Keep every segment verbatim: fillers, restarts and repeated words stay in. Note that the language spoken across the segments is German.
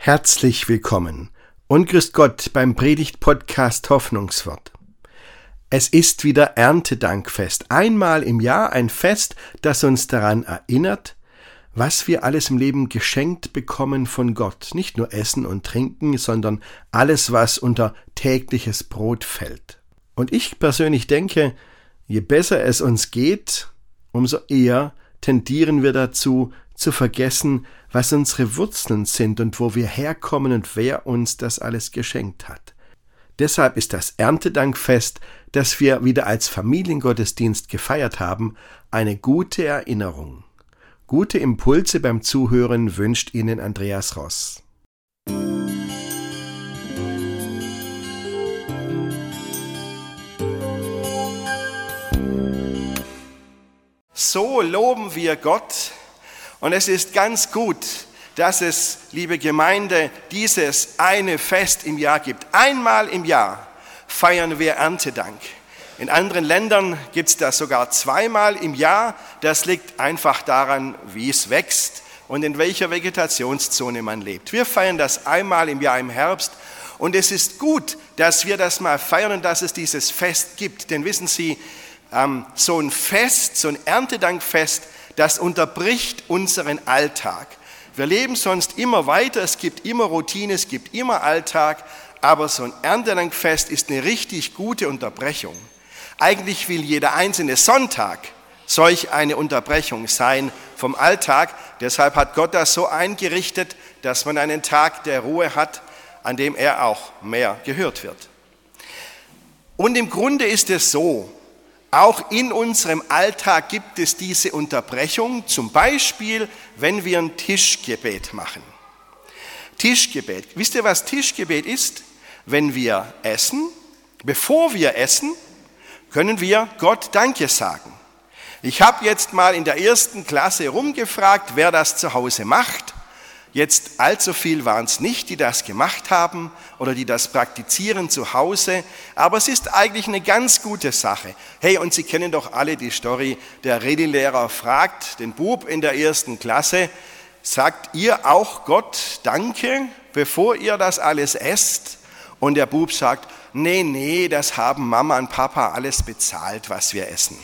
Herzlich willkommen und grüßt Gott beim Predigt-Podcast Hoffnungswort. Es ist wieder Erntedankfest, einmal im Jahr ein Fest, das uns daran erinnert, was wir alles im Leben geschenkt bekommen von Gott. Nicht nur Essen und Trinken, sondern alles, was unter tägliches Brot fällt. Und ich persönlich denke, je besser es uns geht, umso eher tendieren wir dazu, zu vergessen, was unsere Wurzeln sind und wo wir herkommen und wer uns das alles geschenkt hat. Deshalb ist das Erntedankfest, das wir wieder als Familiengottesdienst gefeiert haben, eine gute Erinnerung. Gute Impulse beim Zuhören wünscht Ihnen Andreas Ross. So loben wir Gott. Und es ist ganz gut, dass es, liebe Gemeinde, dieses eine Fest im Jahr gibt. Einmal im Jahr feiern wir Erntedank. In anderen Ländern gibt es das sogar zweimal im Jahr. Das liegt einfach daran, wie es wächst und in welcher Vegetationszone man lebt. Wir feiern das einmal im Jahr im Herbst. Und es ist gut, dass wir das mal feiern und dass es dieses Fest gibt. Denn wissen Sie, so ein Fest, so ein Erntedankfest, das unterbricht unseren Alltag. Wir leben sonst immer weiter, es gibt immer Routine, es gibt immer Alltag, aber so ein Erntedankfest ist eine richtig gute Unterbrechung. Eigentlich will jeder einzelne Sonntag solch eine Unterbrechung sein vom Alltag. Deshalb hat Gott das so eingerichtet, dass man einen Tag der Ruhe hat, an dem er auch mehr gehört wird. Und im Grunde ist es so, auch in unserem Alltag gibt es diese Unterbrechung, zum Beispiel, wenn wir ein Tischgebet machen. Tischgebet. Wisst ihr, was Tischgebet ist? Wenn wir essen, bevor wir essen, können wir Gott Danke sagen. Ich habe jetzt mal in der ersten Klasse rumgefragt, wer das zu Hause macht. Jetzt allzu viel waren es nicht, die das gemacht haben oder die das praktizieren zu Hause, aber es ist eigentlich eine ganz gute Sache. Hey, und Sie kennen doch alle die Story, der Redelehrer fragt den Bub in der ersten Klasse, sagt ihr auch Gott Danke, bevor ihr das alles esst? Und der Bub sagt, nee, nee, das haben Mama und Papa alles bezahlt, was wir essen.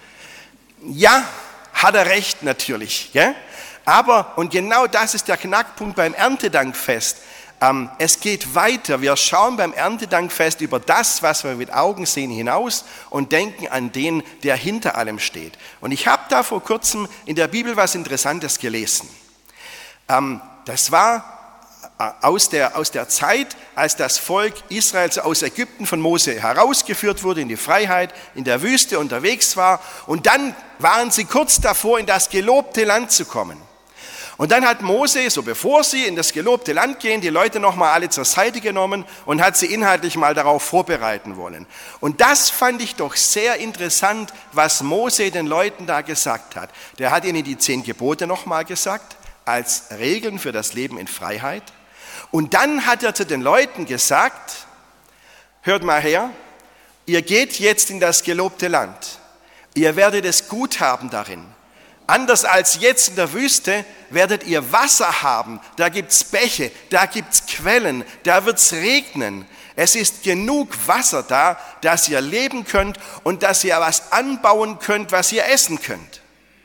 Ja, hat er recht natürlich, gell? Aber, und genau das ist der Knackpunkt beim Erntedankfest, ähm, es geht weiter. Wir schauen beim Erntedankfest über das, was wir mit Augen sehen, hinaus und denken an den, der hinter allem steht. Und ich habe da vor kurzem in der Bibel was Interessantes gelesen. Ähm, das war aus der, aus der Zeit, als das Volk Israels aus Ägypten von Mose herausgeführt wurde, in die Freiheit, in der Wüste unterwegs war. Und dann waren sie kurz davor, in das gelobte Land zu kommen. Und dann hat Mose, so bevor sie in das gelobte Land gehen, die Leute nochmal alle zur Seite genommen und hat sie inhaltlich mal darauf vorbereiten wollen. Und das fand ich doch sehr interessant, was Mose den Leuten da gesagt hat. Der hat ihnen die zehn Gebote nochmal gesagt, als Regeln für das Leben in Freiheit. Und dann hat er zu den Leuten gesagt, hört mal her, ihr geht jetzt in das gelobte Land. Ihr werdet es gut haben darin. Anders als jetzt in der Wüste werdet ihr Wasser haben. Da gibt's Bäche, da gibt's Quellen, da wird's regnen. Es ist genug Wasser da, dass ihr leben könnt und dass ihr was anbauen könnt, was ihr essen könnt.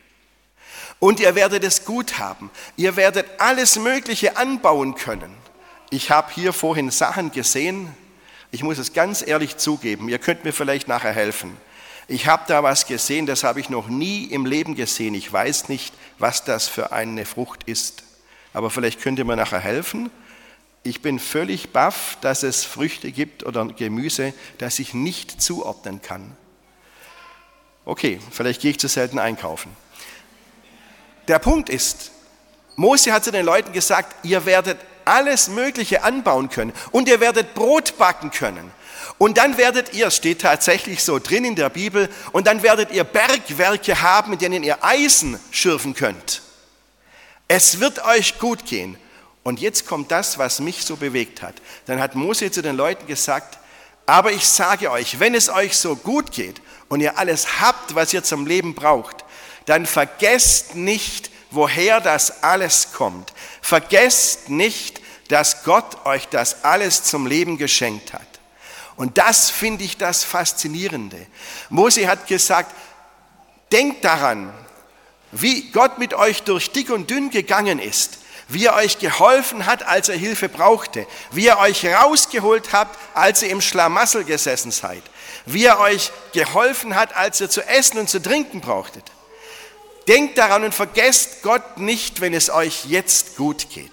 Und ihr werdet es gut haben. Ihr werdet alles Mögliche anbauen können. Ich habe hier vorhin Sachen gesehen, ich muss es ganz ehrlich zugeben, ihr könnt mir vielleicht nachher helfen. Ich habe da was gesehen, das habe ich noch nie im Leben gesehen. Ich weiß nicht, was das für eine Frucht ist. Aber vielleicht könnt ihr mir nachher helfen. Ich bin völlig baff, dass es Früchte gibt oder Gemüse, das ich nicht zuordnen kann. Okay, vielleicht gehe ich zu selten einkaufen. Der Punkt ist, Mose hat zu den Leuten gesagt, ihr werdet alles Mögliche anbauen können und ihr werdet Brot backen können. Und dann werdet ihr, steht tatsächlich so drin in der Bibel, und dann werdet ihr Bergwerke haben, in denen ihr Eisen schürfen könnt. Es wird euch gut gehen. Und jetzt kommt das, was mich so bewegt hat. Dann hat Mose zu den Leuten gesagt, aber ich sage euch, wenn es euch so gut geht und ihr alles habt, was ihr zum Leben braucht, dann vergesst nicht, woher das alles kommt. Vergesst nicht, dass Gott euch das alles zum Leben geschenkt hat. Und das finde ich das Faszinierende. Mose hat gesagt, denkt daran, wie Gott mit euch durch dick und dünn gegangen ist, wie er euch geholfen hat, als er Hilfe brauchte, wie er euch rausgeholt habt, als ihr im Schlamassel gesessen seid, wie er euch geholfen hat, als ihr zu essen und zu trinken brauchtet. Denkt daran und vergesst Gott nicht, wenn es euch jetzt gut geht.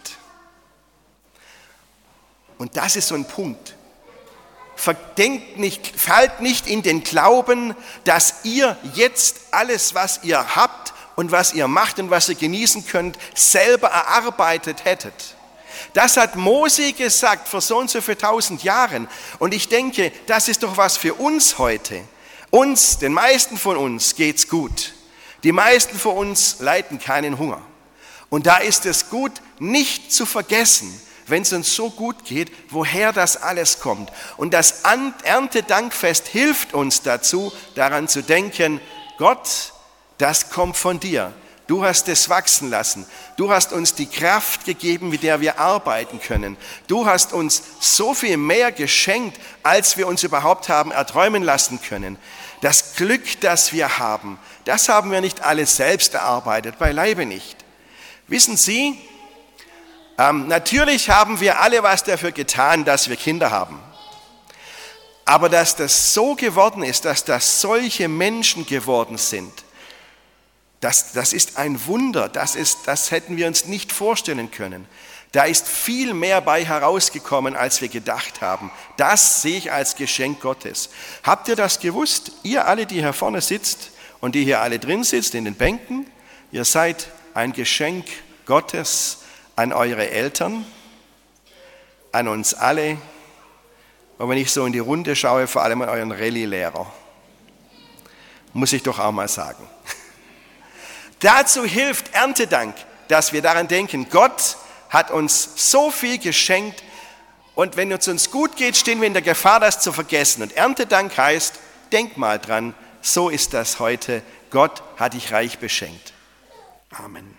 Und das ist so ein Punkt. Verdenkt nicht, fallt nicht in den Glauben, dass ihr jetzt alles, was ihr habt und was ihr macht und was ihr genießen könnt, selber erarbeitet hättet. Das hat Mose gesagt vor so und so für tausend Jahren. Und ich denke, das ist doch was für uns heute. Uns, den meisten von uns, geht's gut. Die meisten von uns leiden keinen Hunger. Und da ist es gut, nicht zu vergessen, wenn es uns so gut geht, woher das alles kommt. Und das Erntedankfest hilft uns dazu, daran zu denken, Gott, das kommt von dir. Du hast es wachsen lassen. Du hast uns die Kraft gegeben, mit der wir arbeiten können. Du hast uns so viel mehr geschenkt, als wir uns überhaupt haben erträumen lassen können. Das Glück, das wir haben, das haben wir nicht alles selbst erarbeitet, beileibe nicht. Wissen Sie, ähm, natürlich haben wir alle was dafür getan, dass wir Kinder haben. Aber dass das so geworden ist, dass das solche Menschen geworden sind, Das, das ist ein Wunder, das, ist, das hätten wir uns nicht vorstellen können. Da ist viel mehr bei herausgekommen, als wir gedacht haben. Das sehe ich als Geschenk Gottes. Habt ihr das gewusst? Ihr alle, die hier vorne sitzt und die hier alle drin sitzt in den Bänken, ihr seid ein Geschenk Gottes an eure Eltern, an uns alle. Und wenn ich so in die Runde schaue, vor allem an euren Rallye-Lehrer, muss ich doch auch mal sagen. Dazu hilft Erntedank, dass wir daran denken, Gott hat uns so viel geschenkt und wenn es uns gut geht, stehen wir in der Gefahr, das zu vergessen. Und Erntedank heißt, denk mal dran, so ist das heute. Gott hat dich reich beschenkt. Amen.